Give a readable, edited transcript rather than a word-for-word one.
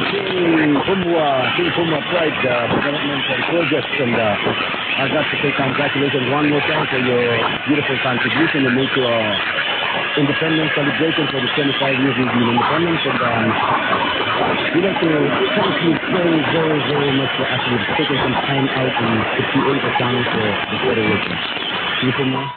King Puma Pride Development and Projects, and I got to say congratulations one more time for your beautiful contribution to make your independence celebration for the 25 years we've been independent, and we'd like to thank you very, very, very much for actually taking some time out and to create a song for the Federation. King Puma,